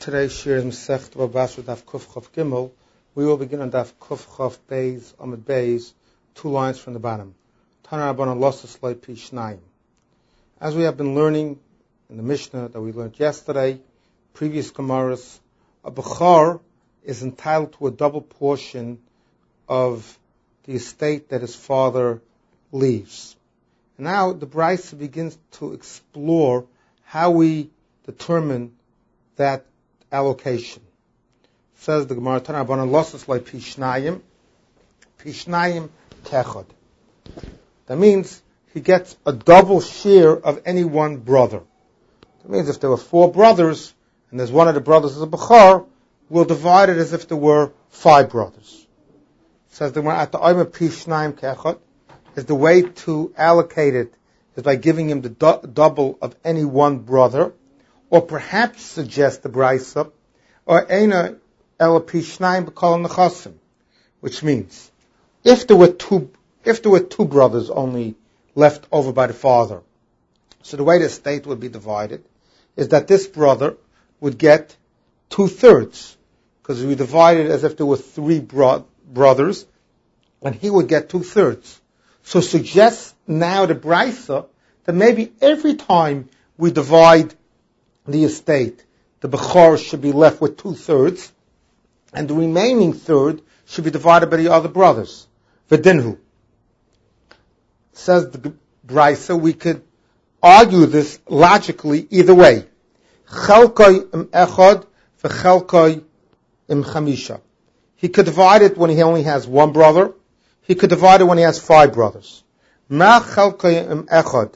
Today's shir is Masechet Bava Basra Daf Kuf Chav Gimel. We will begin on Daf Kuf Chav Beis Amud Beis, 2 lines from the bottom. Tana Rabbanan Losas Loi Pi Shnayim. As we have been learning in the Mishnah that we learned yesterday, previous Gemaras, a Bechor is entitled to a double portion of the estate that his father leaves. And now the Brisa begins to explore how we determine that allocation. Says the Gemara, Tana Rabbanan Losas Loi Pi Shnayim Techad. That means he gets a double share of any one brother. That means if there were 4 brothers, and there's one of the brothers is a Bechor, we'll divide it as if there were 5 brothers. Says the Gemara, At the Omer Pi Shnayim Techad, is the way to allocate it is by giving him the double of any one brother, or perhaps suggest the Brisa, or Eina Ela Pi Shnayim B'Kol Nechasim, which means if there were two brothers only left over by the father, so the way the estate would be divided is that this brother would get 2/3, because we divide it as if there were 3 brothers, and he would get 2/3. So suggests now the Brisa that maybe every time we divide the estate, the Bechor should be left with 2/3, and the remaining third should be divided by the other brothers. V'dinhu. Says the Brisa, we could argue this logically either way. Chelkai im echad v'chelkai im chamisha. He could divide it when he only has 1 brother. He could divide it when he has 5 brothers. Ma chelkai im echad.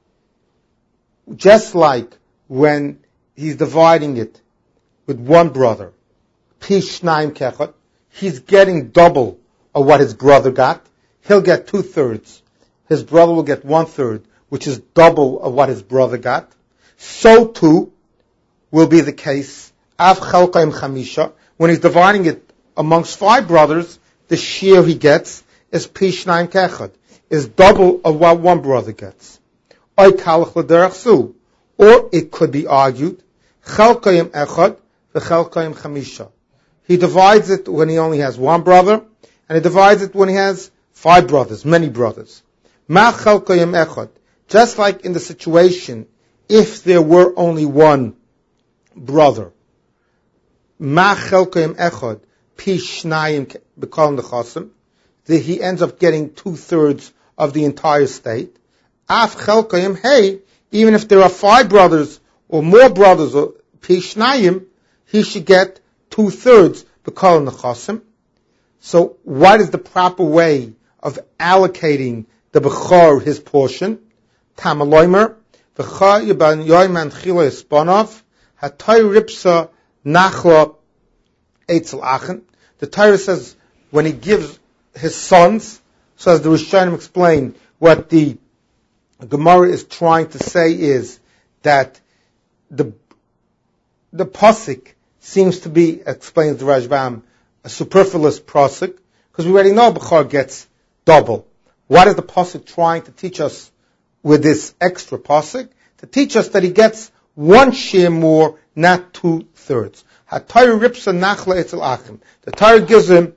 Just like when he's dividing it with 1 brother, Pi Shnayim Techad, he's getting double of what his brother got. He'll get 2/3. His brother will get 1/3, which is double of what his brother got. So too will be the case Av Chelkaim Chamisha. When he's dividing it amongst 5 brothers, the share he gets is Pi Shnayim Techad, is double of what 1 brother gets. Oy Kalach L'derech Su. Or it could be argued, Chelkayim Echad v'Chelkayim Chamisha. He divides it when he only has 1 brother, and he divides it when he has 5 brothers, many brothers. Ma Chelkayim Echad. Just like in the situation, if there were only 1 brother, Ma Chelkayim Echad, Pi Shnayim B'Kol Nechasim, that he ends up getting 2/3 of the entire estate. Af Chelkayim Hey, even if there are 5 brothers or more brothers, or Pi Shnayim, he should get 2/3 B'Kol Nechasim. So what is the proper way of allocating the Bechor his portion? Tamaloimer, V'cha Yiban Yoiman Chila Yispanov, Hatay Ripsa Nachla Eitzel Achen. The Torah says when he gives his sons, so as the Rishonim explain, what the Gemara is trying to say is that the pasuk seems to be, explains the Rashbam, a superfluous pasuk, because we already know Bechor gets double. What is the pasuk trying to teach us with this extra pasuk? To teach us that he gets 1 share more, not 2/3. HaTorah ripsa nachla etzel achim. The Torah gives him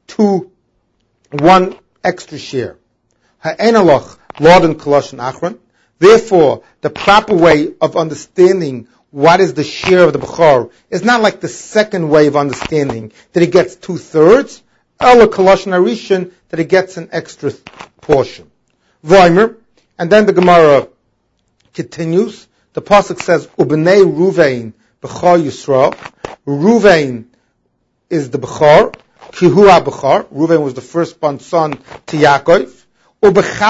1 extra share. Ha'enalach Lord and Kolosh Achron. Therefore, the proper way of understanding what is the share of the Bechor is not like the second way of understanding that he gets 2/3, Ela Kolosh Arishan, that he gets an extra portion. Voimer, and then the Gemara continues. The pasuk says, "Ubenei Ruvain Bechor Yisrael." Ruvain is the Bechor. Kihu HaBechor. Ruvain was the firstborn son to Yaakov. We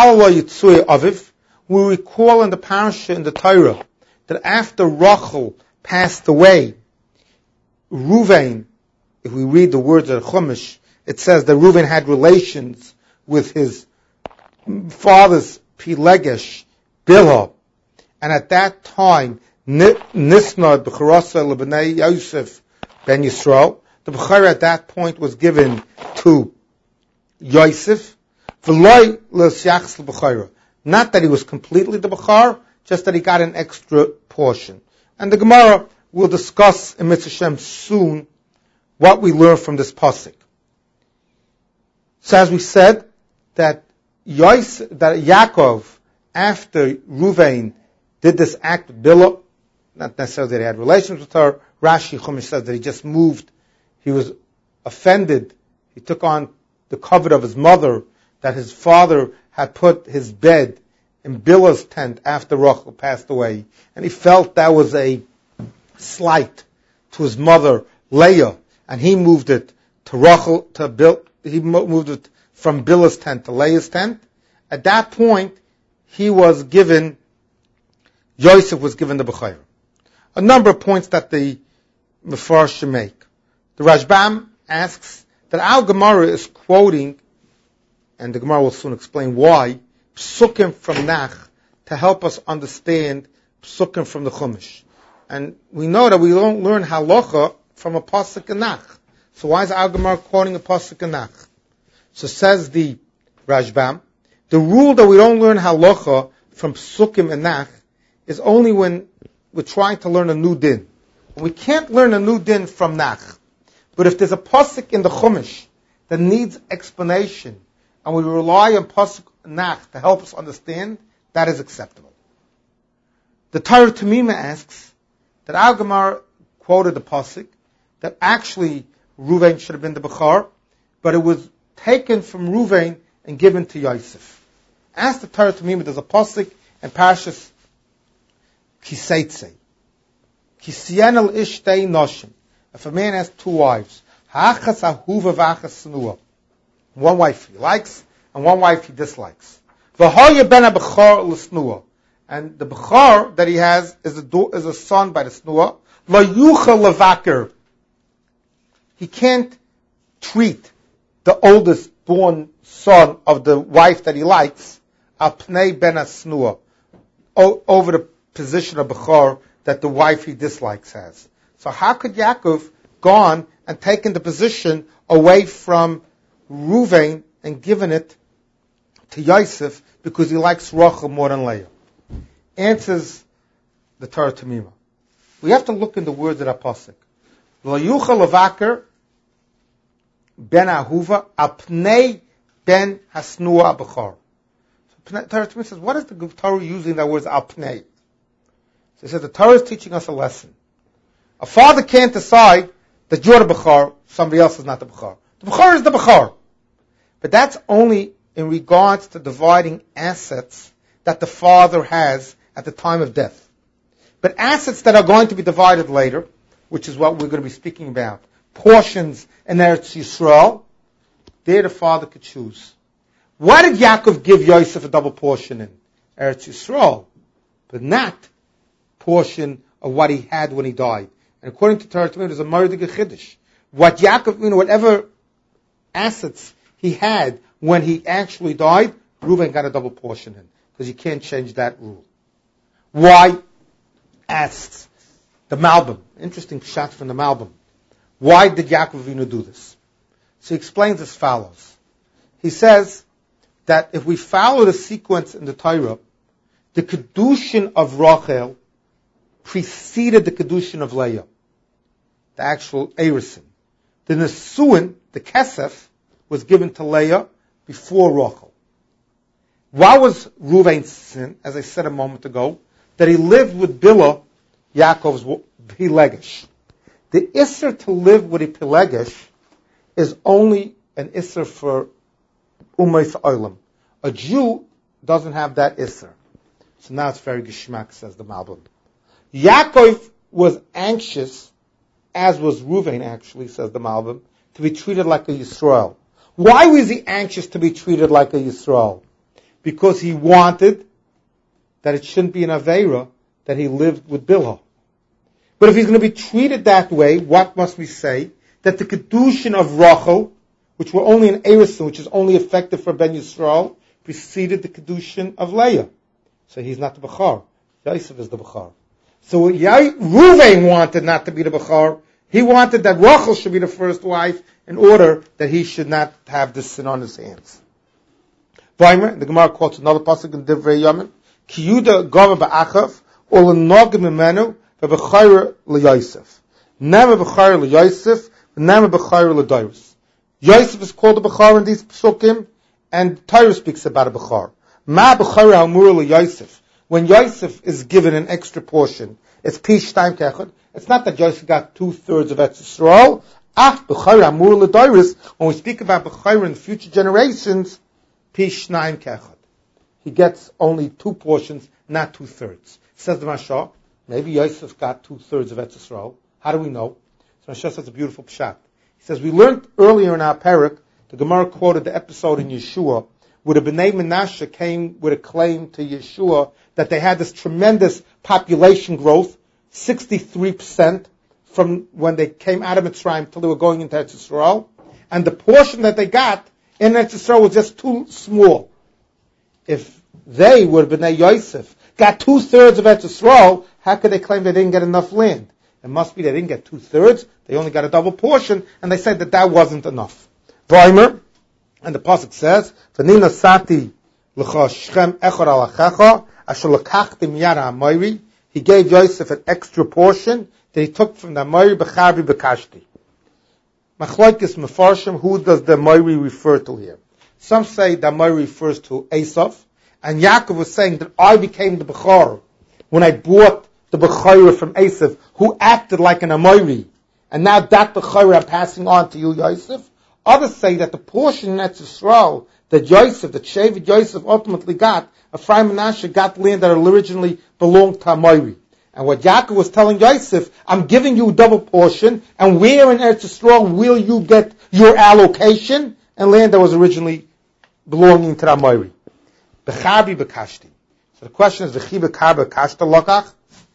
recall in the parasha in the Torah that after Rachel passed away, Ruvain, if we read the words of Chumash, it says that Ruvain had relations with his father's Pilegesh, Bilhah, and at that time, Nisna B'charasa L'bnei Yosef ben Yisrael, the Bechor at that point was given to Yosef. Not that he was completely the Bechor, just that he got an extra portion. And the Gemara we'll discuss in Mitzvah Shem soon what we learn from this pasuk. So as we said, that Yaakov, after Ruvain did this act with Bilhah, not necessarily that he had relations with her, Rashi Chumash says that he just moved, he was offended, he took on the covet of his mother, that his father had put his bed in Bilhah's tent after Rachel passed away, and he felt that was a slight to his mother Leah, and he moved it to Rachel, he moved it from Bilhah's tent to Leah's tent. At that point, Yosef was given the Bechorah. A number of points that the Mefarshim make. The Rashbam asks that our Gemara is quoting, and the Gemara will soon explain why, Psukim from Nach to help us understand Psukim from the Chumash. And we know that we don't learn halacha from a pasuk in Nach. So why is our Gemara quoting a pasuk in Nach? So says the Rashbam, the rule that we don't learn halacha from Psukim and Nach is only when we're trying to learn a new din. We can't learn a new din from Nach. But if there's a pasuk in the Chumash that needs explanation, and we rely on pasuk Nach to help us understand, that is acceptable. The Torah Tamima asks that our Gemara quoted the pasuk that actually Ruvain should have been the Bechor, but it was taken from Ruvain and given to Yosef. Ask the Torah Tamima, there's a pasuk in Parashas Kiseitze. Kisien el ishtei noshim. If a man has two wives, ha'achas ahuva v'achas senua. One wife he likes, and one wife he dislikes. V'hoya ben ha-bechor l'snua. And the bechor that he has is a son by the snua. Lo yuchel levaker. He can't treat the oldest born son of the wife that he likes al pnei ben ha-snua, over the position of bechor that the wife he dislikes has. So how could Yaakov gone and taken the position away from Ruvain and given it to Yosef because he likes Rachel more than Leah? Answers the Torah Tamima. We have to look in the words of that pasuk. Lo yuchel levaker ben ahuva apnei ben hasnua bechor. So Torah Tamima says, what is the Torah using that word apnei? So he says the Torah is teaching us a lesson. A father can't decide that you're the Bechor, somebody else is not the Bechor. The Bechor is the Bechor. But that's only in regards to dividing assets that the father has at the time of death. But assets that are going to be divided later, which is what we're going to be speaking about, portions in Eretz Yisrael, there the father could choose. Why did Yaakov give Yosef a double portion in Eretz Yisrael, but not portion of what he had when he died? And according to Torah Tamim, there's a Mardik Chiddush. What Yaakov, whatever assets he had when he actually died, Reuben got a double portion in, because you can't change that rule. Why? Asks the Malbim. Interesting shot from the Malbim. Why did Yaakov Avinu do this? So he explains as follows. He says that if we follow the sequence in the Torah, the Kedushin of Rachel preceded the Kedushin of Leah, the actual Erusin. The Nesuin, the Kesef, was given to Leah before Rachel. What was Reuven's sin, as I said a moment ago? That he lived with Bilhah, Yaakov's Pelegish. The Isser to live with a Pelegish is only an Isser for Umayth Olam. A Jew doesn't have that Isser. So now it's very Geshmak, says the Malbim. Yaakov was anxious, as was Reuven actually, says the Malbim, to be treated like a Yisrael. Why was he anxious to be treated like a Yisrael? Because he wanted that it shouldn't be an Aveira that he lived with Bilhah. But if he's going to be treated that way, what must we say? That the Kedushin of Rachel, which were only an Erusin, which is only effective for Ben Yisrael, preceded the Kedushin of Leah. So he's not the Bechor. Yosef is the Bechor. So Reuven wanted not to be the Bechor. He wanted that Rachel should be the first wife in order that he should not have this sin on his hands. Vaymer, the Gemara quotes another pasuk in Divrei Yamin, Ki Yuda gava ba'achav, or l'nogim imenu, v'b'chayra l'Yosef. Never b'chayra l'Yosef, never b'chayra l'Doros. Yosef is called a b'char in these psukim, and Torah speaks about a b'char. Ma b'chayra hamura l'Yosef. When Yosef is given an extra portion, it's pish time kechad. It's not that Yosef got 2/3 of Eretz Yisrael. B'chayra hamura l'Doros. When we speak about b'chayra in future generations, pish naim kechad. He gets only 2 portions, not 2/3. Says the Mashal, maybe Yosef got 2/3 of Eretz Yisrael. How do we know? So Mashal says a beautiful pshat. He says, we learned earlier in our parak, the Gemara quoted the episode in Yeshua, where the Bnei Menashe came with a claim to Yeshua that they had this tremendous population growth, 63% from when they came out of Mitzrayim till they were going into Eretz Yisrael, and the portion that they got in Eretz Yisrael was just too small. If they were Bnei Yosef, got 2/3 of Eretz Yisrael, how could they claim they didn't get enough land? It must be they didn't get 2/3, they only got a double portion, and they said that wasn't enough. Vaymer, and the pasuk says, "V'nina sati l'cha Shechem echad al achecha asher lekachti miyad ha'mayri." He gave Yosef an extra portion that he took from the Mayri b'charbi b'kashti. Machlokes mefarshim, who does the Mayri refer to here? Some say the Mayri refers to Esav, and Yaakov was saying that I became the b'char when I brought the b'chayra from Esav, who acted like an Amayri, and now that b'chayra I'm passing on to you, Yosef. Others say that the portion in Eretz Yisrael that Yosef, that Shevet Yosef ultimately got, Ephraim and Manasseh got land that originally belonged to Amayri. And what Yaakov was telling Yosef, I'm giving you a double portion, and where in Eretz Yisrael will you get your allocation? And land that was originally belonging to the Amayri. B'charbi b'kashti. So the question is, v'chi b'kar b'kashta lokach?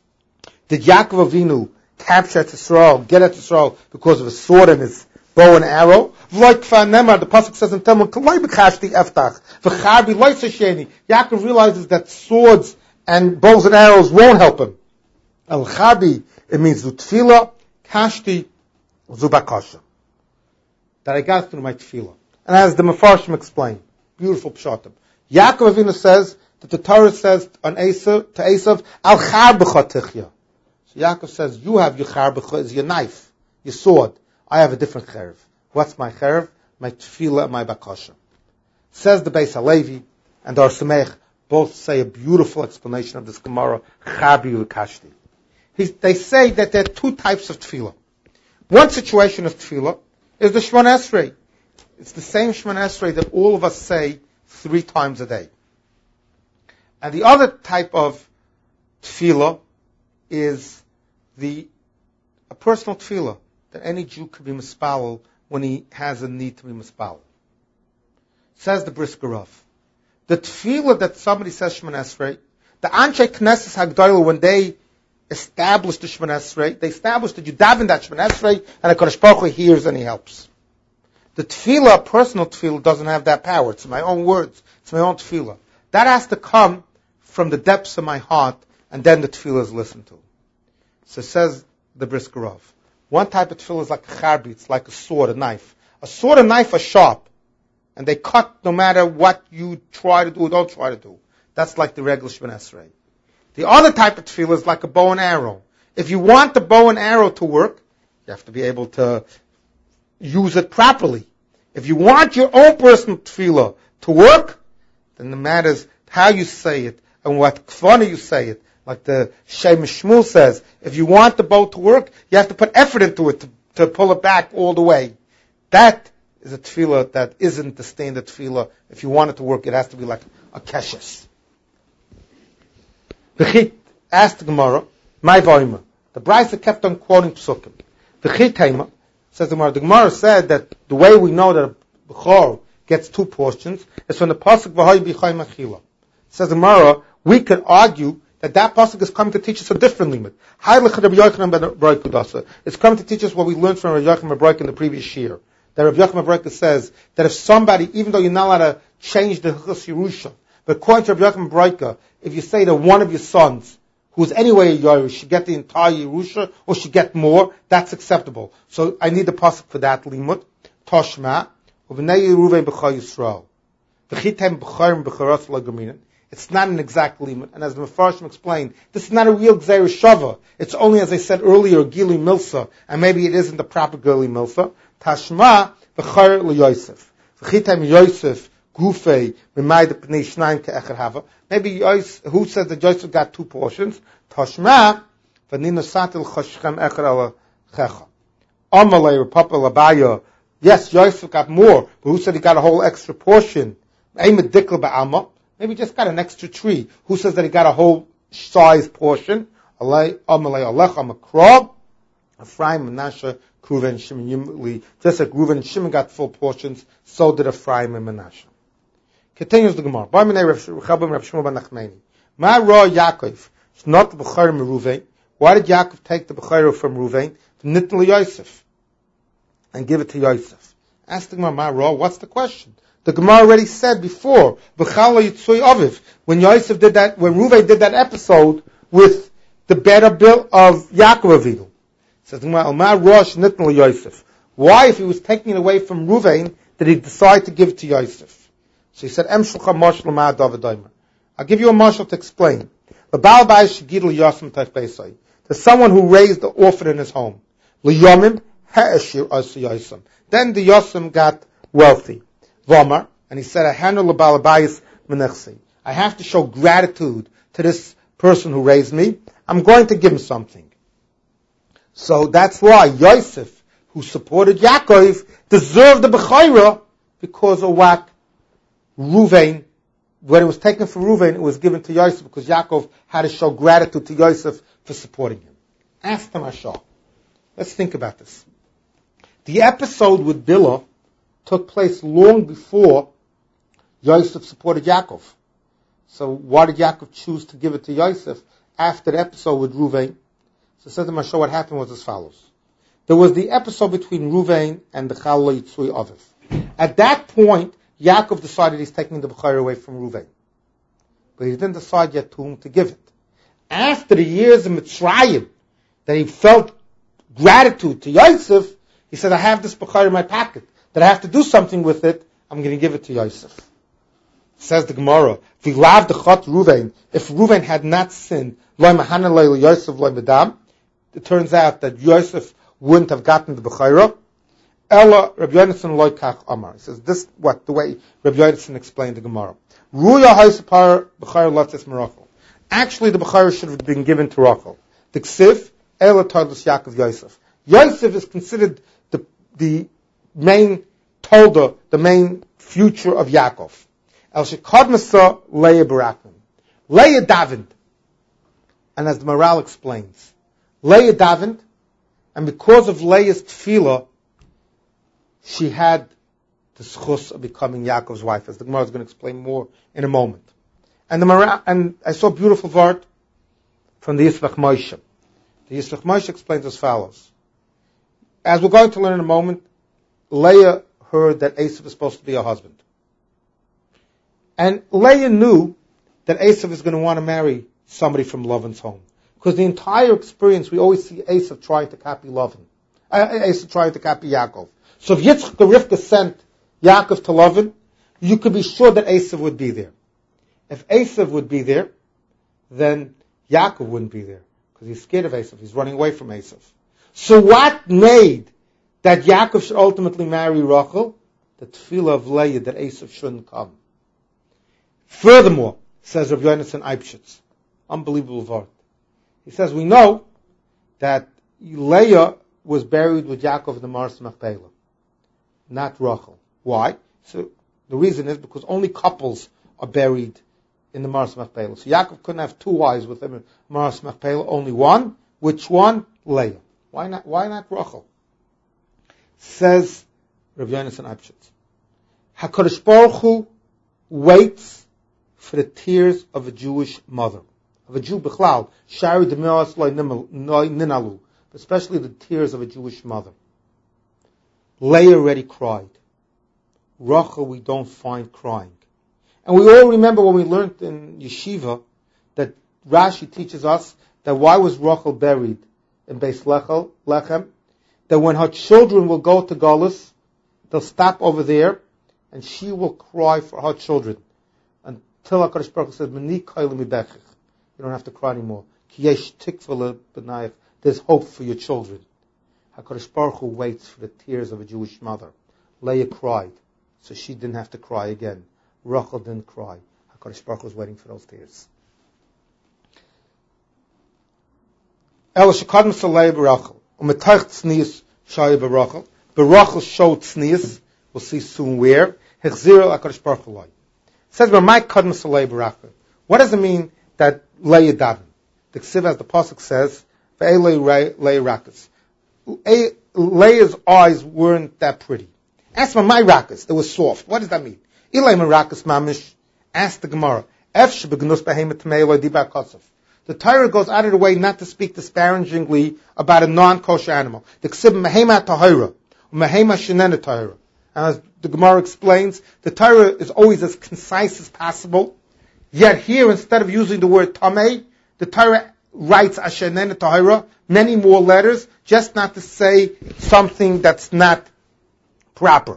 Did Yaakov Avinu capture Eretz Yisrael, get Eretz Yisrael because of a sword and his bow and arrow? V'loy kfar nemar, the pasuk says in Talmud, k'loy b'kashti eftach, v'charbi loy sasheni. Yaakov realizes that swords and bows and arrows won't help him. Al-chabi, it means zu tefillah, kashti, zu bakasha. That I got through my tefillah. And as the Mefarshim explain, beautiful pshatim. Yaakov Avinu says that the Torah says on Esav, to Esav, al char b'cha tichya. So Yaakov says, you have your char b'cha, is your knife, your sword. I have a different cherev. What's my cherev? My tefillah and my bakasha. Says the Beis Halevi and the Or Samech, both say a beautiful explanation of this Gemara, chabi u'kashti. They say that there are 2 types of tefillah. One situation of tefillah is the Shemona Esrei. It's the same Shemona Esrei that all of us say 3 times a day. And the other type of tefillah is a personal tefillah that any Jew could be mispalel when he has a need to be mispalel. Says the Brisker Rav, the tefillah that somebody says Shemona Esrei, the Anshe Knesset Hagdolah, when they established the Shemona Esrei, they established that you daven that Shemona Esrei, and HaKadosh Baruch Hu hears and he helps. The tefillah, personal tefillah, doesn't have that power. It's my own words. It's my own tefillah. That has to come from the depths of my heart, and then the tefillah is listened to. So says the Brisker Rav, one type of tefillah is like a charbi, it's like a sword, a knife. A sword and knife are sharp, and they cut no matter what you try to do or don't try to do. That's like the regular Shemona Esrei. The other type of tefillah is like a bow and arrow. If you want the bow and arrow to work, you have to be able to use it properly. If you want your own personal tefillah to work, then the matter is how you say it and what kfana you say it. Like the Shemesh Shmuel says, if you want the bow to work, you have to put effort into it to pull it back all the way. That is a tefillah that isn't the standard tefillah. If you want it to work, it has to be like a keshes. The asked the Gemara, my vayma. The Brisa kept on quoting psukim. The Chitema says the Gemara said that the way we know that a b'chor gets 2 portions is from the pasuk v'hay b'chay machila. Says the Gemara, we can argue that pasuk is coming to teach us a different limit. It's coming to teach us what we learned from Rabbi Yochanan ben Broika in the previous year. That Rabbi Yochanan ben Broika says that if somebody, even though you're not allowed to change the Hilchos Yerusha, but according to Rabbi Yochanan ben Broika, if you say that one of your sons, who's anyway a Yerush, should get the entire Yerusha, or should get more, that's acceptable. So I need the pasuk for that limud. Toshma, uvnei Yeruven b'chai Yisrael. V'chitem b'charim b'charas l'gaminin. It's not an exact limit. And as the Mefarshim explained, this is not a real Gzeir Shava. It's only, as I said earlier, Gili Milsa, and maybe it isn't the proper Gili Milsa. Tashma v'chayr l'Yosef. V'chitam Yosef gufei b'mayda p'nei shnayim ke'echer hava. Maybe who says that Yosef got 2 portions? Tashma v'nino satil choshchem echer ala checha. Amalei Papa Labaya. Yes, Yosef got more, but who said he got a whole extra portion? Maybe he just got an extra tree. Who says that he got a whole size portion? Amalei Alech Amakrab. Ephraim, Menashe, Reuven, Shimon, just like Reuven and Shimon got full portions, so did Ephraim and Menashe. Continues the Gemara. Ma ra Yaakov. It's not the Bechayr Reuven. Why did Yaakov take the Bechayr from Reuven? Nitn Yosef. And give it to Yosef. Ask the Gemara, Ma ra, what's the question? The Gemara already said before, B'chala Yitzui Aviv, when Yosef did that, when Reuven did that episode with the better bill of Yaakov Avinu. Says the Gemara, Ma ra shnitn Yosef. Why, if he was taking it away from Reuven, did he decide to give it to Yosef? So he said, I'll give you a mashal to explain. There's someone who raised the orphan in his home. Then the Yosem got wealthy. Vomar, and he said, I have to show gratitude to this person who raised me. I'm going to give him something. So that's why Yosef, who supported Yaakov, deserved the Bechayra because of what Reuven, when it was taken from Reuven, it was given to Yosef because Yaakov had to show gratitude to Yosef for supporting him. Ask them Ashah. Let's think about this. The episode with Bilhah took place long before Yosef supported Yaakov. So why did Yaakov choose to give it to Yosef after the episode with Reuven? So it says in Mashah what happened was as follows. There was the episode between Reuven and the Challah Yitzui Aviv. At that point, Yaakov decided he's taking the Bechayr away from Reuven. But he didn't decide yet to whom to give it. After the years of Mitzrayim, that he felt gratitude to Yosef, he said, I have this Bechayr in my pocket, that I have to do something with it, I'm going to give it to Yosef. Says the Gemara, if Reuven had not sinned, it turns out that Yosef wouldn't have gotten the Bechayra. Ella Rabbi Yonasan loy kach amar. He says this what the way Rabbi Yonasan explained the Gemara. Ruya haisapar b'chayr latzes merachel. Actually, the b'chayr should have been given to Rachel. The ksiv Ella tadlus Yaakov Yosef. Yosef is considered the main tolda, the main future of Yaakov. El shekadmasa Leah barakim. Leah davened, and as the Maral explains, Leah davened, and because of Leah's tefillah, she had the schus of becoming Yaakov's wife, as the Gemara is going to explain more in a moment. And I saw a beautiful word from the Yisrach Moshe. The Yisrach Moshe explains as follows. As we're going to learn in a moment, Leah heard that Esav is supposed to be her husband. And Leah knew that Esav is going to want to marry somebody from Lavan's home. Because the entire experience, we always see Esav trying to copy Lavan. Esav trying to copy Yaakov. So if Yitzchak and Rivka sent Yaakov to Lavan, you could be sure that Esav would be there. If Esav would be there, then Yaakov wouldn't be there. Because he's scared of Esav. He's running away from Esav. So what made that Yaakov should ultimately marry Rachel? The tefillah of Leah that Esav shouldn't come. Furthermore, says Rabbi Yonasan Eibshitz, unbelievable word. He says, we know that Leah was buried with Yaakov in the Maras Machpelah, not Rachel. Why? So the reason is because only couples are buried in the Maras Machpelah. So Yaakov couldn't have 2 wives with him in Maras Machpelah, only one. Which one? Leah. Why not Rachel? Says Rabbi Yonasan Eibshitz, HaKadosh Baruch Hu waits for the tears of a Jewish mother, of a Jew b'chlal, shari d'meos lo ninalu, especially the tears of a Jewish mother. Leah already cried. Rachel we don't find crying. And we all remember when we learned in yeshiva that Rashi teaches us that why was Rachel buried in Beis Lechem? That when her children will go to Galus, they'll stop over there and she will cry for her children Till HaKadosh Baruch Hu says, Mani koil midechich. You don't have to cry anymore. Ki yesh tikva lebenayich. There's hope for your children. HaKadosh Baruch Hu waits for the tears of a Jewish mother. Leah cried, so she didn't have to cry again. Rachel didn't cry. HaKadosh Baruch Hu was waiting for those tears. El shekadm salei b'Rachel. U'metach tznius shaya b'Rachel. B'Rachel showed tznius. We'll see soon where. Hechzira HaKadosh Baruch Hu. It says, "B'may kadm salei b'Rachel." What does it mean that Leah davened? The Ksiv, as the pasuk says, "Ve'elei Leah rakas." Leah's eyes weren't that pretty. Ask my rakas, they were soft. What does that mean? Ilay rakas mamish. Ask the Gemara. Efsh b'gnus behemet tmei dibar kosov. The Torah goes out of the way not to speak disparagingly about a non-kosher animal. The Ksiv mehema tahira, mehema shenena tahira. As the Gemara explains, the Torah is always as concise as possible. Yet here, instead of using the word tamei, the Torah writes ashenena tahira, many more letters, just not to say something that's not proper.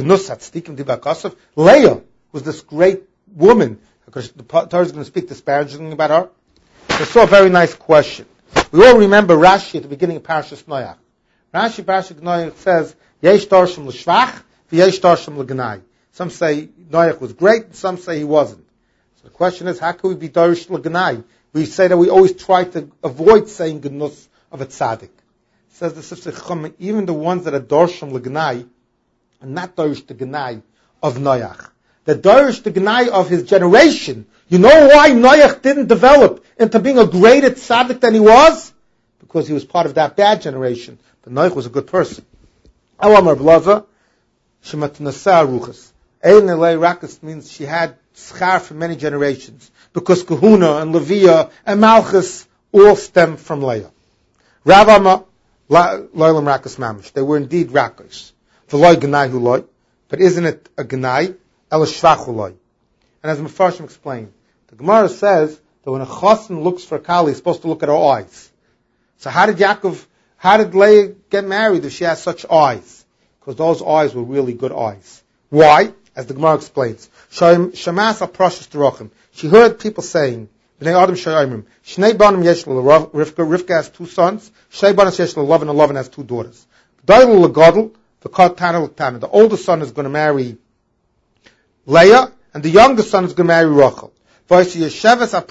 Leah was this great woman. Because the Torah is going to speak disparagingly about her. I saw a very nice question. We all remember Rashi at the beginning of Parashas Noach. Rashi Parashas Noach says, Yesh Darshim l'shvach, v'yesh Darshim l'gnai. Some say Noach was great, and some say he wasn't. So the question is, how can we be Darsh l'gnai? We say that we always try to avoid saying gnus of a tzaddik. Says the Sifsei Chum, even the ones that are Darshim l'gnai, are not Darsh the gnai of Noach. The Darsh the gnai of his generation. You know why Noach didn't develop into being a greater tzaddik than he was? Because he was part of that bad generation. But Noach was a good person. Elamar Blaza, Shemat Nasa Ruchas. Ein Elei Rakas means she had schar for many generations. Because Kahuna and Leviah and Malchus all stem from Leah. Ravama, Loilam Rakas Mamish. They were indeed Rakas. V'loi Gnai Huloi. But isn't it a Gnai? El Shvach Huloi. And as Mefarshim explained, the Gemara says that when a chassan looks for a kali, he's supposed to look at her eyes. So how did Leah get married if she has such eyes? Because those eyes were really good eyes. Why? As the Gemara explains, Shamas aprashas derachim. She heard people saying, Bnei Adam shayimrim, Shnei banim yesh Rivka. Rivka has 2 sons. Shnei banim yesh Lavan, and Lavan has 2 daughters. Dail legadol, v'kat tana l'tana. The older son is going to marry Leah, and the younger son is going to marry Rachel. And she used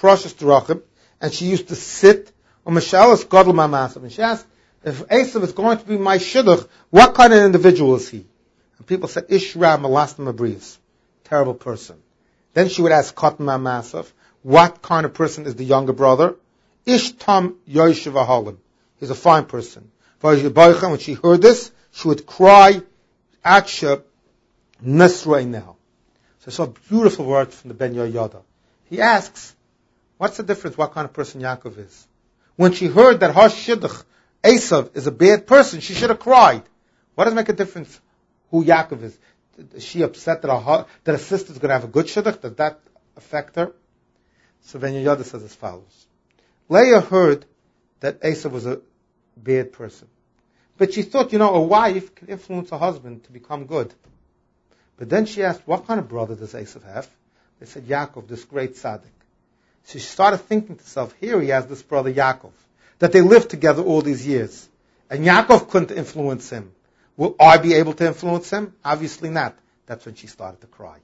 to sit on Mishalas Gadol Mamasav. And she asked, if Esav is going to be my shidduch, what kind of individual is he? And people said, Ishra Malastam Abrius. Terrible person. Then she would ask Katan Mamasav, what kind of person is the younger brother? Ishtam Yoshev Ahalim. He's a fine person. When she heard this, she would cry, Aksha Nesra. So I saw beautiful words from the Ben Yoyada. He asks, what's the difference what kind of person Yaakov is? When she heard that her shidduch, Esav, is a bad person, she should have cried. What does it make a difference who Yaakov is? Is she upset that her sister is going to have a good shidduch? Does that affect her? So Ben Yoyada says as follows. Leah heard that Esav was a bad person. But she thought, a wife can influence her husband to become good. But then she asked, what kind of brother does Esav have? They said, Yaakov, this great tzaddik. So she started thinking to herself, here he has this brother Yaakov, that they lived together all these years. And Yaakov couldn't influence him. Will I be able to influence him? Obviously not. That's when she started to cry.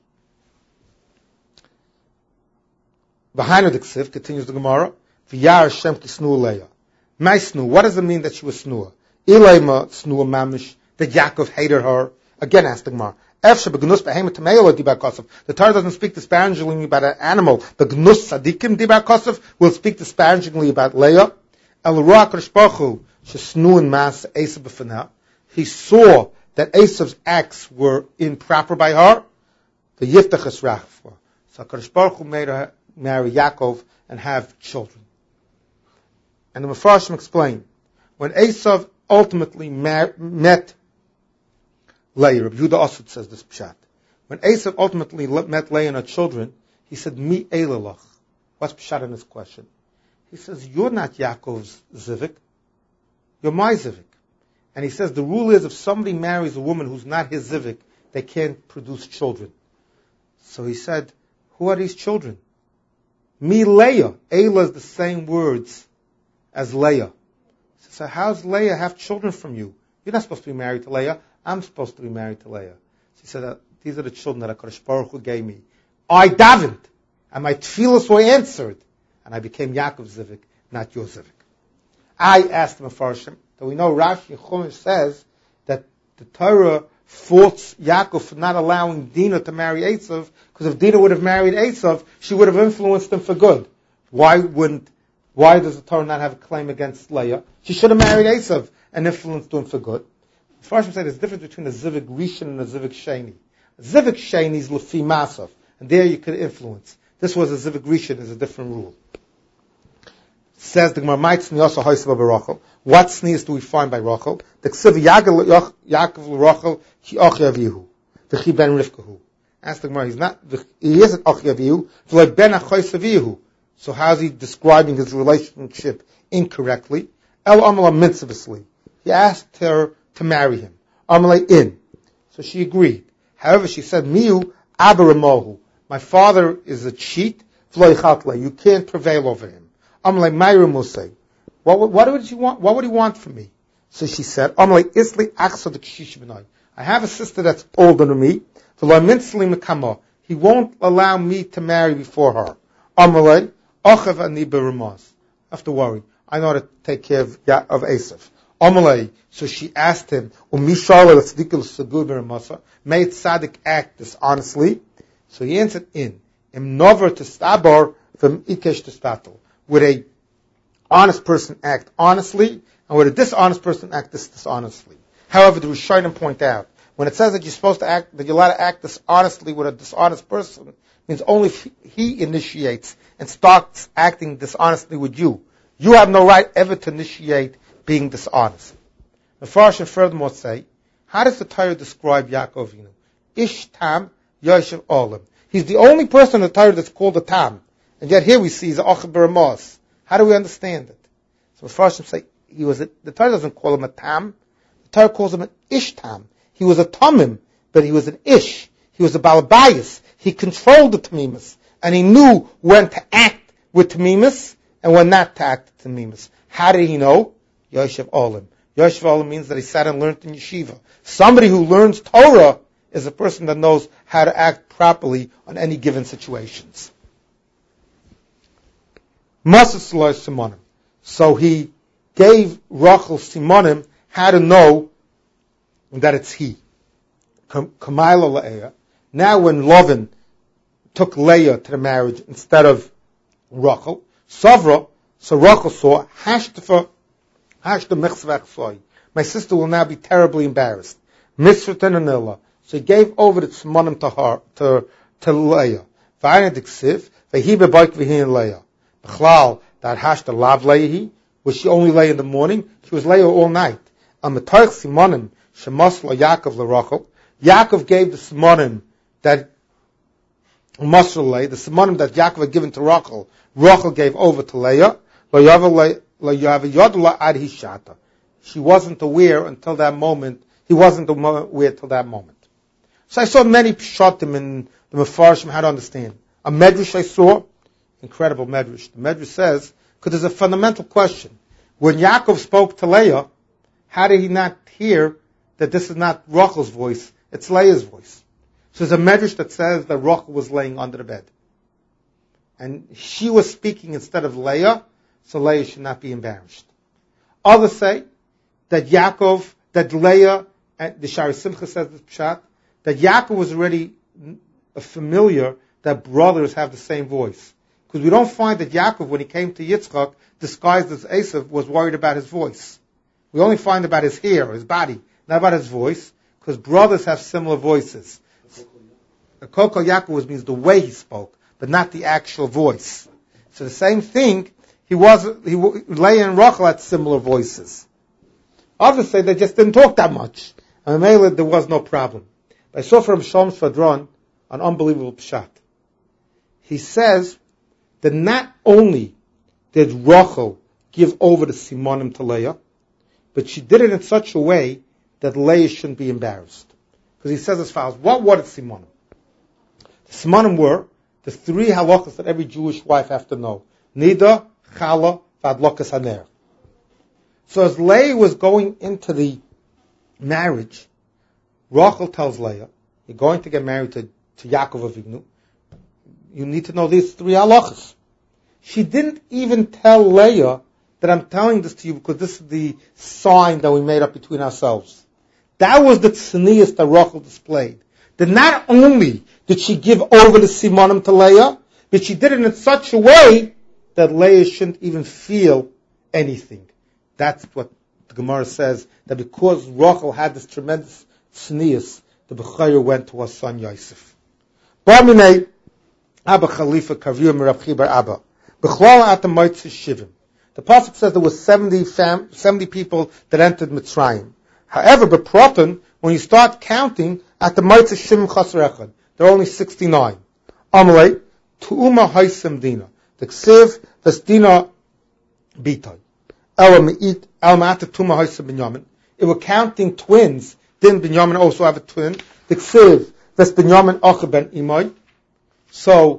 Behind the Ksiv, continues the Gemara, V'yar Hashem kisnu Leah. My snu, what does it mean that she was snua? Ilayma snua mamish, that Yaakov hated her. Again, asked the Gemara. The Torah doesn't speak disparagingly about an animal. The gnus sadikim dibar kosov will speak disparagingly about Leah. He saw that Esav's acts were improper by her. The yiftachas rachva. So HaKadosh Baruch Hu made her marry Yaakov and have children. And the Mefarshim explain, when Esav ultimately met Leah, Rabbi Yehuda Asud says this pshat. When Esav ultimately met Leah and her children, he said, Mi elalach. What's pshat in this question? He says, you're not Yaakov's zivik. You're my zivik. And he says, the rule is if somebody marries a woman who's not his zivik, they can't produce children. So he said, who are these children? Me Leah. Ayla is the same words as Leah. So how's Leah have children from you? You're not supposed to be married to Leah. I'm supposed to be married to Leah. She said, these are the children that HaKadosh Baruch Hu gave me. I davened, and my tefillas were answered, and I became Yaakov Zivik, not your Zivik. I asked the Mefarshim, that we know Rashi Chumash says that the Torah faults Yaakov for not allowing Dinah to marry Esav, because if Dinah would have married Esav, she would have influenced him for good. Why does the Torah not have a claim against Leah? She should have married Esav and influenced him for good. The Mefarshim say there's a difference between a Zivik Rishon and a Zivik Sheni. A Zivik Sheni is Lefi Masav, and there you could influence. This was a Zivik Rishon, is a different rule. Says the Gemara, what sneeze do we find by Rachel? The Ksiv Yaakov Rachel ki Achya Avihu, the Chi ben Rivkahu. Ask the Gemara, he isn't Achya Avihu, v'loi ben Achos Avihu. So how is he describing his relationship incorrectly? El Amala Mitzvahsli. He asked her to marry him. Amalei in. So she agreed. However, she said, Miu Abaramohu. My father is a cheat. V'loi Chatle. You can't prevail over him. Amalei Mayra Musay. What would you want? What would he want from me? So she said, Amalei Isli Achsa the Kshish B'nai. I have a sister that's older than me. V'loi Mintzli Mekama. He won't allow me to marry before her. Amalei Ochav Ani B'Ramaz. Have to worry. I know how to take care of Esav. Amalei. So she asked him, may tzaddik act dishonestly? So he answered in. Im nover to stabar from ikesh to spatel. Would a honest person act honestly, and would a dishonest person act dishonestly? However, the Rishonim point out, when it says that you're supposed to act, that you're allowed to act dishonestly with a dishonest person, means only if he initiates and starts acting dishonestly with you. You have no right ever to initiate being dishonest. The Mefarshim furthermore say, how does the Torah describe Yaakov Avinu? Ish Tam Yoshev Olam. He's the only person in the Torah that's called a Tam. And yet here we see he's a Ochel B'Ramos. How do we understand it? So the Mefarshim say, the Torah doesn't call him a Tam. The Torah calls him an Ish Tam. He was a Tamim, but he was an Ish. He was a Balabayas. He controlled the Tamimus. And he knew when to act with Tamimus and when not to act with Tamimus. How did he know? Yoshev Olam. Yoshev Olam means that he sat and learned in yeshiva. Somebody who learns Torah is a person that knows how to act properly on any given situations. Masas Simonim. So he gave Rachel Simonim how to know that it's he. Kamayla Le'ah. Now when Lavan took Leah to the marriage instead of Rachel, Savra, so Rachel saw, my sister will now be terribly embarrassed. So he gave over the Simonim to her, to Leah. Was she only Leah in the morning? She was Leah all night. Yaakov gave the Simonim that the Simonim that Yaakov had given to Rachel, Rachel gave over to Leah. She wasn't aware until that moment. He wasn't aware till that moment. So I saw many pshatim in the Mefarshim how to understand. A medrash I saw, incredible medrash. The medrash says, because there's a fundamental question. When Yaakov spoke to Leah, how did he not hear that this is not Rachel's voice, it's Leah's voice? So there's a medrash that says that Rachel was laying under the bed. And she was speaking instead of Leah, so Leah should not be embarrassed. Others say that Leah, and the Shari Simcha says this pshat, that Yaakov was already familiar that brothers have the same voice. Because we don't find that Yaakov, when he came to Yitzchak, disguised as Esav, was worried about his voice. We only find about his hair, his body, not about his voice, because brothers have similar voices. The Koko Yaakov means the way he spoke, but not the actual voice. So the same thing, Leah and Rachel had similar voices. Others say they just didn't talk that much. And in there was no problem. But I saw from Shalom Shvadron an unbelievable pshat. He says that not only did Rachel give over the Simonim to Leah, but she did it in such a way that Leah shouldn't be embarrassed. Because he says as follows, what were the Simonim? The Simonim were the three halachas that every Jewish wife has to know. Nida, Chala, Vadlokas Haner. So as Leah was going into the marriage, Rachel tells Leah, you're going to get married to Yaakov Avinu. You need to know these three halachas. She didn't even tell Leah that I'm telling this to you because this is the sign that we made up between ourselves. That was the tznius that Rachel displayed. That not only did she give over the simanim to Leah, but she did it in such a way that Leah shouldn't even feel anything. That's what the Gemara says, that because Rachel had this tremendous tznius, the Bechayr went to her son Yosef. Barminei Abba Khalifa Kavir Mirav Chibar Abba. Bechlal at the Moitzi Shivim. The pasuk says there were 70 people that entered Mitzrayim. However, Beproton, when you start counting at the Moitzi Shivim Chaser Echad, there are only 69. Amalei Tuuma Haisem Dina. The Ksiv Vesdina Bitay. El Ma'at Tuuma Haisem Binyamin. If we're counting twins, didn't Binyamin also have a twin? The Ksiv Vesbinyamin Acha Ben Imai. So,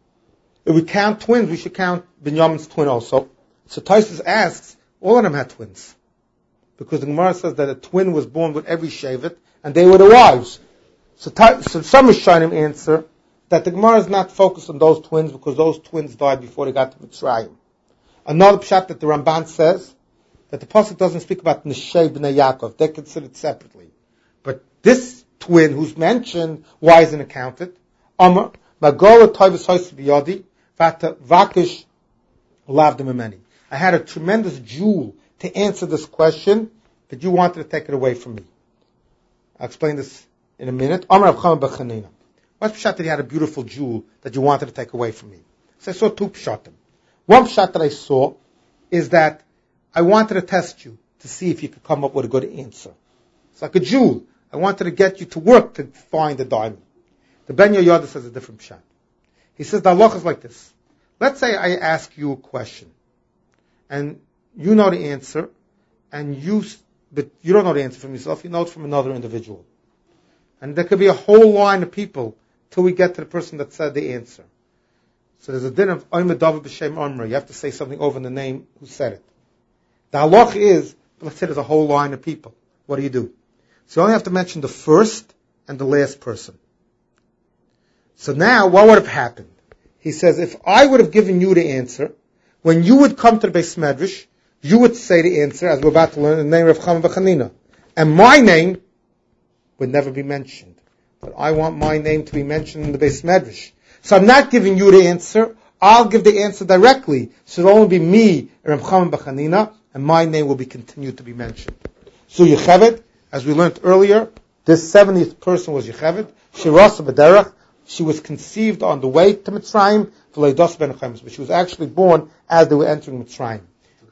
if we count twins, we should count Binyamin's twin also. So Taisus asks, all of them had twins. Because the Gemara says that a twin was born with every Shevet, and they were the wives. So some Rishonim answer that the Gemara is not focused on those twins because those twins died before they got to Mitzrayim. Another pshat that the Ramban says, that the pasuk doesn't speak about Neshei B'nai Yaakov. They're considered separately. But this twin who's mentioned, why isn't it counted? Amar, Magola Toivus Hoysi B'yodi, Vata Vakish Lavdimimeni. I had a tremendous jewel to answer this question, but you wanted to take it away from me. I'll explain this in a minute. Amar Avchama B'chanina. What's pshat that he had a beautiful jewel that you wanted to take away from me? So I saw two pshatim. One pshat that I saw is that I wanted to test you to see if you could come up with a good answer. It's like a jewel. I wanted to get you to work to find the diamond. The Ben Yoyada says a different pshat. He says the halacha is like this. Let's say I ask you a question, and you know the answer, but you don't know the answer from yourself, you know it from another individual. And there could be a whole line of people till we get to the person that said the answer. So there's a din of Omer David B'Shem Omer. You have to say something over in the name who said it. The halacha is, let's say there's a whole line of people. What do? So you only have to mention the first and the last person. So now, what would have happened? He says, if I would have given you the answer, when you would come to the Beis Medrash, you would say the answer, as we're about to learn, in the name of Chama B'Chanina. And my name would never be mentioned. But I want my name to be mentioned in the Beis Medrash. So I'm not giving you the answer, I'll give the answer directly. So it'll only be me, Reb Chama B'Chanina, and my name will be continued to be mentioned. So Yocheved, as we learned earlier, this 70th person was Yocheved, Shirasa B'derech. She was conceived on the way to Mitzrayim, but she was actually born as they were entering Mitzrayim.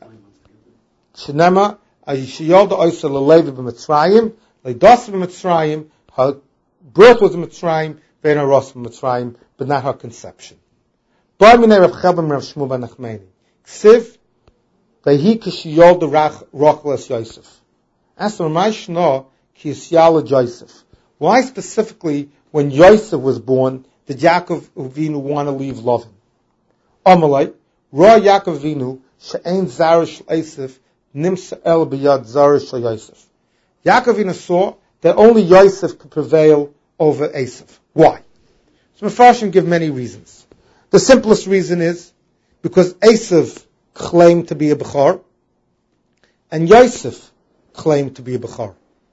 Shenema, Shiyolda Oysa Lelevi b'Mitzrayim, Leidos b'Mitzrayim, her birth was in Mitzrayim, Ve'ena Ros b'Mitzrayim, but not her conception. Bar Minei Rav Chelbam Rav Shmuel ben Nachmani. Ksiv, Vehi Kishiyolda Rachel es Yosef. Ask the Ramay Shno, Ki Yisyala Yosef. Why specifically, when Yosef was born, did Yaakov Avinu want to leave Lavan? Amalei, Ra Yaakov Avinu, She'ein Zarish Yosef, Nimsa El B'yad Zarish Yosef. Yaakov Avinu saw that only Yosef could prevail over Esav. Why? So Mefarshim give many reasons. The simplest reason is because Esav claimed to be a Bechor, and Yosef claimed to be a Bechor.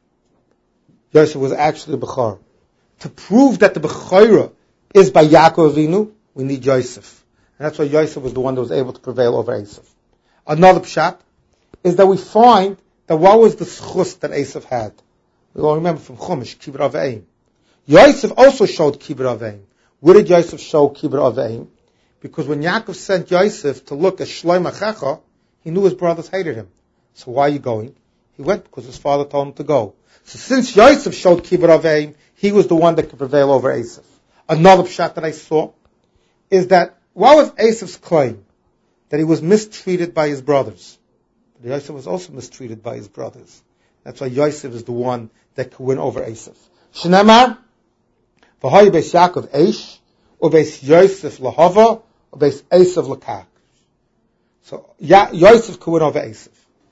Yosef was actually a Bechor. To prove that the Bechorah is by Yaakov Avinu, we need Yosef. And that's why Yosef was the one that was able to prevail over Esav. Another pshat is that we find that what was the schus that Esav had? We all remember from Chumash, Kibur Aveim. Yosef also showed Kibur Aveim. Where did Yosef show Kibur Aveim? Because when Yaakov sent Yosef to look at Shloim Achecha, he knew his brothers hated him. So why are you going? He went because his father told him to go. So since Yosef showed Kibur Aveim, he was the one that could prevail over Esav. Another pshat that I saw is that what was Esav's claim? That he was mistreated by his brothers. But Yosef was also mistreated by his brothers. That's why Yosef is the one that could win over Esav. Shneimar, v'hoy beis Yaakov eish, Ubeis Yosef lahava, ubeis Esav lakach. So Yosef could win over Esav.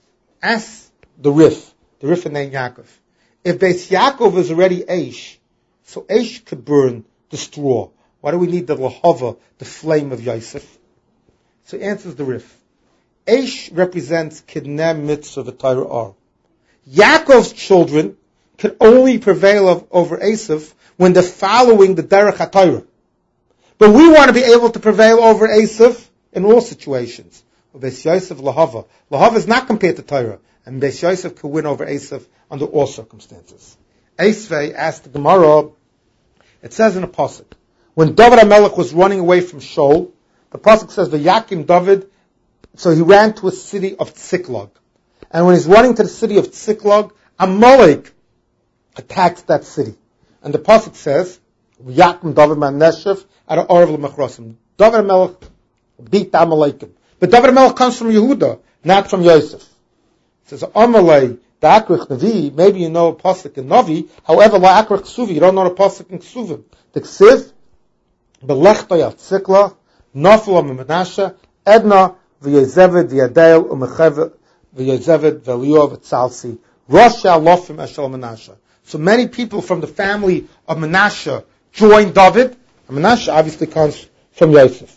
Ask the Rif in name Yaakov. If Beis Yaakov is already Eish, so Eish could burn the straw. Why do we need the lahava, the flame of Yosef? So he answers the Rif. Eish represents Kidneh Mitzvah V'Torah Or. Yaakov's children can only prevail over Esav when they're following the Derech HaTorah. But we want to be able to prevail over Esav in all situations. Beis Yosef lahava. Lahava is not compared to Torah, and Beis Yosef could win over Esav under all circumstances. Esvei asked the Gemara, it says in the Pasuk, when David HaMelech was running away from Shaul, the Pasuk says, V'yakim David, so he ran to a city of Tziklag. And when he's running to the city of Tziklag, Amalek attacks that city. And the Pasuk says, V'yakim David Ma'neshev at a Orav L'Machrosim. David HaMelech beat the Amalekim. But David HaMelech comes from Yehuda, not from Yosef. It says, Amalei, the Akrich Navi, maybe you know a Pasuk in Navi, however, La Akrich Suvi, you don't know a Pasuk in Ksuvim. The Ksiv, Belechtoya Tzikla, Nafla Menashe, Edna, V'Yozevet, V'Yadel, U'Mechevet, V'Yozevet, V'Eliov, V'Tzalsi, Rosh Alofim Eshel Menashe. So many people from the family of Menashe joined David, and Menashe obviously comes from Yosef.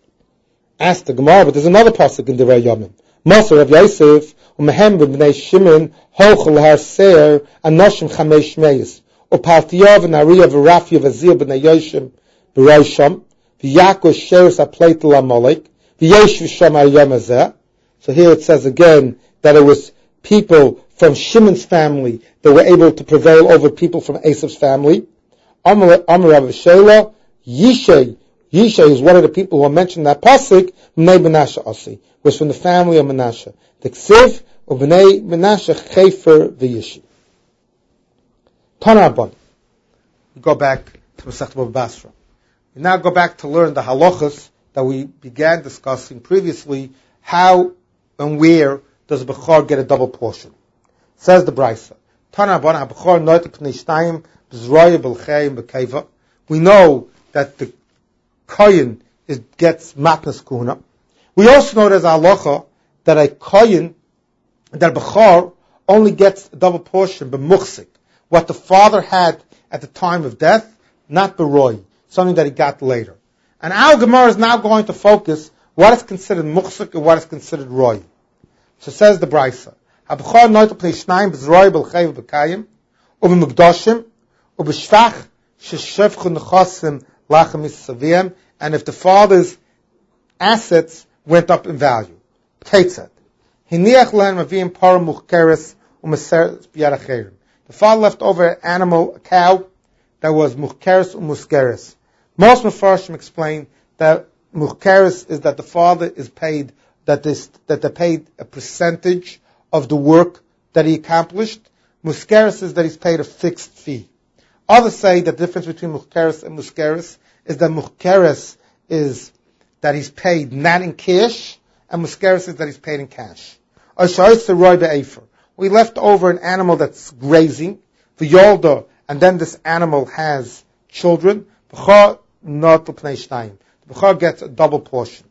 Asked the Gemara, but there's another pasuk in Divrei Yomim. Moser of Yosef, u'mehem b'nei Shimon, holchel har seir, anoshim chamesh meis, u'paltiyav v'nariyav v'rafyav v'zir b'nei Yoshim b'rosham, v'yakos sheres ha'pleit l'Amalek, v'yesh v'sham ha'yom hazeh. So here it says again that it was people from Shimon's family that were able to prevail over people from Esav's family. Amar Rav Shela, Yishai is one of the people who are mentioned in that pasuk. Bnei Menashe Asi was from the family of Menashe. The Ksiv of Bnei Menashe Chefer v'Yishi. Tanarabon. We go back to Masechet Bava Basra. We now go back to learn the halachas that we began discussing previously. How and where does a bechor get a double portion? Says the Brisa. Tanarabon ha-bechor noyte pnei shtayim b'zroya b'lcheim b'keva. We know that the Koyin gets matnas kuhuna. We also know there's a halacha that a Koyin, that Bechor, only gets a double portion, b'muchsik, what the father had at the time of death, not b'roi, something that he got later. And our Gemara is now going to focus what is considered muchsik and what is considered roi. So says the Brisa, ha-Bechor noyte pnei shnayim b'zroya b'lcheim b'kayim, u'b'mukdoshim, u'b'shvach sheshevchu nechasim and if the father's assets went up in value. The father left over an animal, a cow, that was muhkeres umuskeres. Most Mefarshim explain that muhkeres is that the father is paid, that they're paid a percentage of the work that he accomplished. Muskeres is that he's paid a fixed fee. Others say the difference between muhkeres and muskeres is that muhkeres is that he's paid not in cash, and muskeres is that he's paid in cash. We left over an animal that's grazing, the yolda, and then this animal has children. The bechor gets a double portion.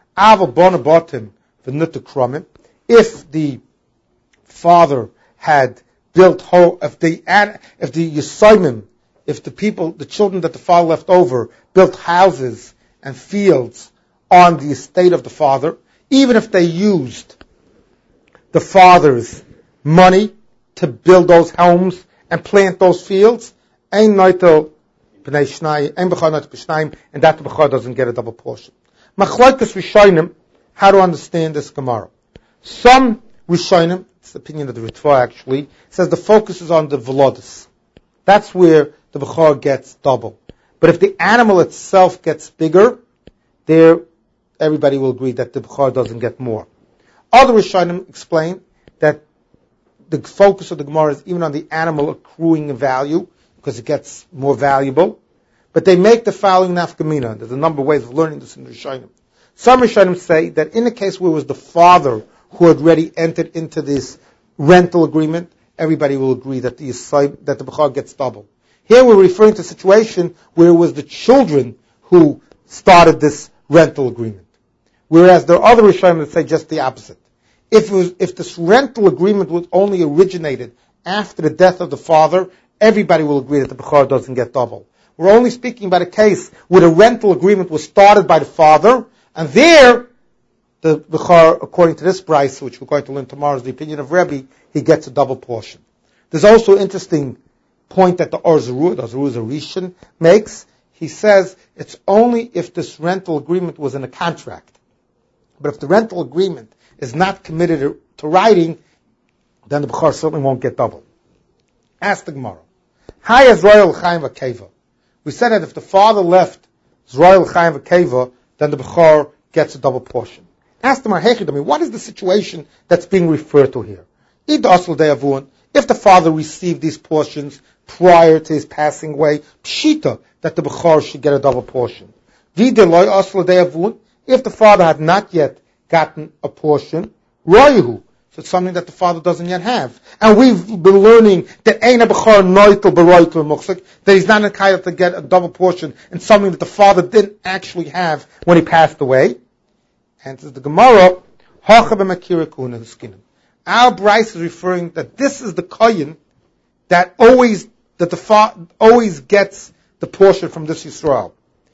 If the father had built if the Yisayimim, if the people, the children that the father left over, built houses and fields on the estate of the father, even if they used the father's money to build those homes and plant those fields, and that the bechor doesn't get a double portion. Machlokes Rishonim, how to understand this Gemara. Some Rishonim, it's the opinion of the Ritva actually, says the focus is on the velodis. That's where the bechor gets double. But if the animal itself gets bigger, there everybody will agree that the bechor doesn't get more. Other Rishonim explain that the focus of the Gemara is even on the animal accruing in value, because it gets more valuable. But they make the following nafkamina. There's a number of ways of learning this in Rishonim. Some Rishonim say that in the case where it was the father who had already entered into this rental agreement, everybody will agree that the bechor gets double. Here we're referring to a situation where it was the children who started this rental agreement. Whereas there are other Rishonim that say just the opposite. If this rental agreement was only originated after the death of the father, everybody will agree that the Bechor doesn't get double. We're only speaking about a case where the rental agreement was started by the father, and there, the Bechor, according to this price, which we're going to learn tomorrow, is the opinion of Rebbe, he gets a double portion. There's also an interesting point that the Or Zarua Rishon makes. He says it's only if this rental agreement was in a contract. But if the rental agreement is not committed to writing, then the Bechor certainly won't get double. Ask the Gemara. Hi Azrael Chaim Vakeva. We said that if the father left Azrael Chaim Vakeva, then the Bechor gets a double portion. Ask the Gemara, what is the situation that's being referred to here? If the father received these portions prior to his passing away, pshita, that the Bechor should get a double portion. If the father had not yet gotten a portion, royahu, so it's something that the father doesn't yet have. And we've been learning that ein a Bechor noitel b'roitel muksik, that he's not entitled to get a double portion in something that the father didn't actually have when he passed away. And says the Gemara, hacha b'makira kuna huskinim. Our Bryce is referring that this is the koyin that always gets the portion from this Yisrael.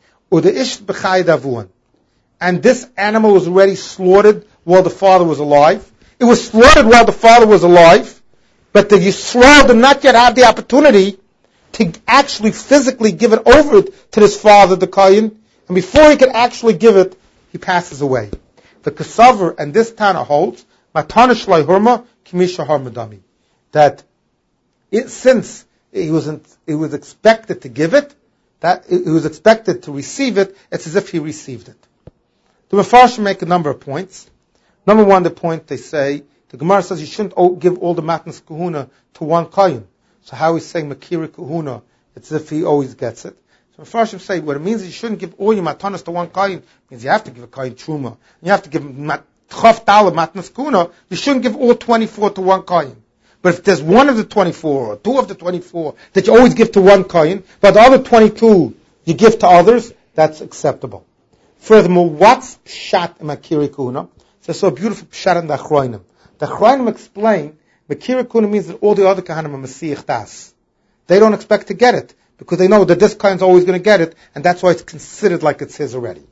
And this animal was already slaughtered while the father was alive. It was slaughtered while the father was alive, but the Yisrael did not yet have the opportunity to actually physically give it over to this father, the koyin, and before he could actually give it, he passes away. The Kesaver and this Tana holds Matana Shlai Hurma Kimisha Harmadami, that since he was expected to give it, that he was expected to receive it, it's as if he received it. The Mefarshim make a number of points. Number one, the point they say, the Gemara says you shouldn't give all the matnas kahuna to one kohen. So how is saying makira kahuna? It's as if he always gets it. So Mefarshim say what it means is you shouldn't give all your matanas to one kohen. Means you have to give a kohen truma. You have to give chaf dala matnas kahuna. You shouldn't give all 24 to one kohen. But if there's one of the 24 or two of the 24 that you always give to one kohen, but the other 22 you give to others, that's acceptable. Furthermore, what's pshat in makira kahuna? There's so beautiful pshat in the Achroinim. The Achroinim explain makira kahuna means that all the other kahanim are Mesiach Das. They don't expect to get it because they know that this kohen's always going to get it, and that's why it's considered like it's his already.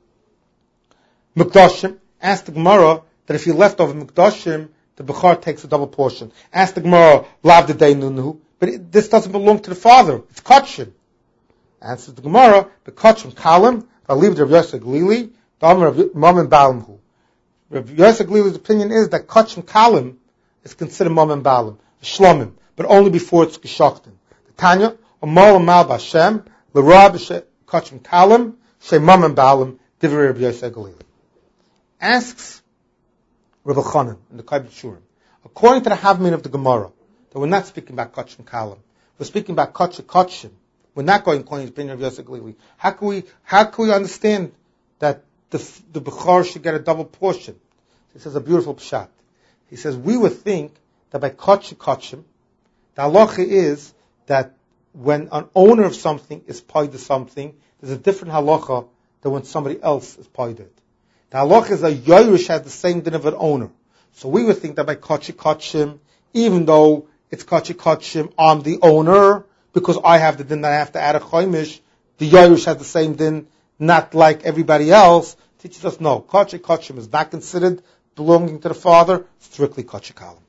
Mikdashim, ask the Gemara that if you left over Mikdashim, the Bechor takes a double portion. Ask the Gemara, Lav D'dei Nunu, but this doesn't belong to the father. It's Kotshim. Answers the Gemara, the Kotshim Kalim, V'aliv de Rav Yosef Glili, D'amar Rav Mamen Balamhu. Rav Yosef Glili's opinion is that Kotshim Kalim is considered Mamen Balam, Shlomim, but only before it's Geshachtin. The Tanya, Amal Amal B'Hashem, L'Rab Kotshim Kalim, She Mamen Balam, Divrei Rav Yosef Glili. Asks Rav Chanan in the Kaibet Shurim, according to the Havmin of the Gemara, that we're not speaking about Kotshim Kalim, we're speaking about Kotshim. We're not going according to the opinion of Yosef Glili. How can we understand that the Bechor should get a double portion? He says a beautiful pshat. He says we would think that by Kotshim, the halacha is that when an owner of something is paid to something, there's a different halacha than when somebody else is paid it. The halacha is a Yorush has the same din of an owner. So we would think that by Kotshim, even though it's Kotshim, I'm the owner, because I have the din that I have to add a choimish, the Yorush has the same din, not like everybody else. Teaches us no, Kotshim is not considered belonging to the father, strictly Kotshikalim.